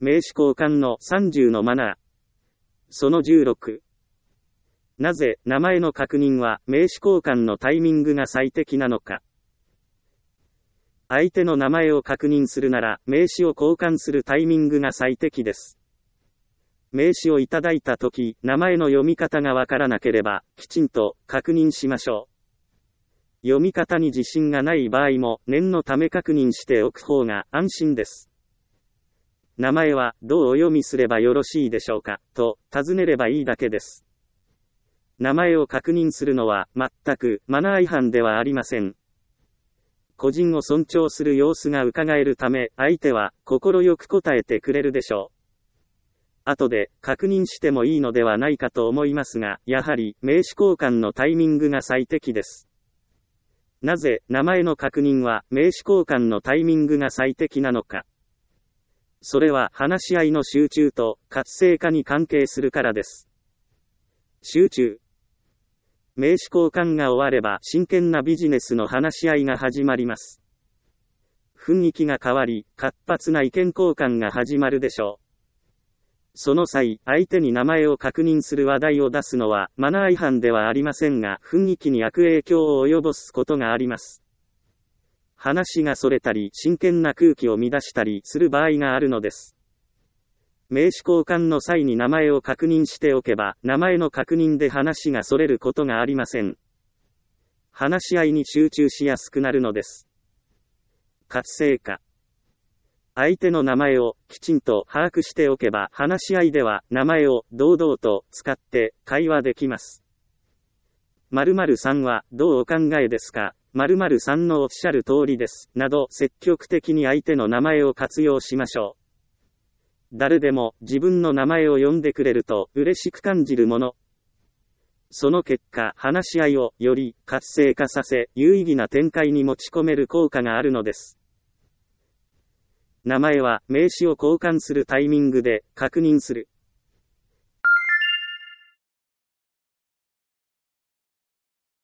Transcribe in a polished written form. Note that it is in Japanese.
名詞交換の30のマナー。その16。なぜ、名前の確認は、名詞交換のタイミングが最適なのか。相手の名前を確認するなら、名詞を交換するタイミングが最適です。名詞をいただいたとき、名前の読み方がわからなければ、きちんと確認しましょう。読み方に自信がない場合も、念のため確認しておく方が安心です。名前はどうお読みすればよろしいでしょうか、と尋ねればいいだけです。名前を確認するのは全くマナー違反ではありません。個人を尊重する様子が伺えるため、相手は心よく答えてくれるでしょう。後で確認してもいいのではないかと思いますが、やはり名詞交換のタイミングが最適です。なぜ名前の確認は名詞交換のタイミングが最適なのか。それは話し合いの集中と活性化に関係するからです。集中。名詞交換が終われば真剣なビジネスの話し合いが始まります。雰囲気が変わり、活発な意見交換が始まるでしょう。その際、相手に名前を確認する話題を出すのはマナー違反ではありませんが、雰囲気に悪影響を及ぼすことがあります。話がそれたり、真剣な空気を乱したりする場合があるのです。名詞交換の際に名前を確認しておけば、名前の確認で話がそれることがありません。話し合いに集中しやすくなるのです。活性化。相手の名前をきちんと把握しておけば、話し合いでは名前を堂々と使って会話できます。〇〇さんはどうお考えですか？〇〇さんのおっしゃる通りです。など積極的に相手の名前を活用しましょう。誰でも自分の名前を呼んでくれると嬉しく感じるもの。その結果、話し合いをより活性化させ、有意義な展開に持ち込める効果があるのです。名前は名詞を交換するタイミングで確認する。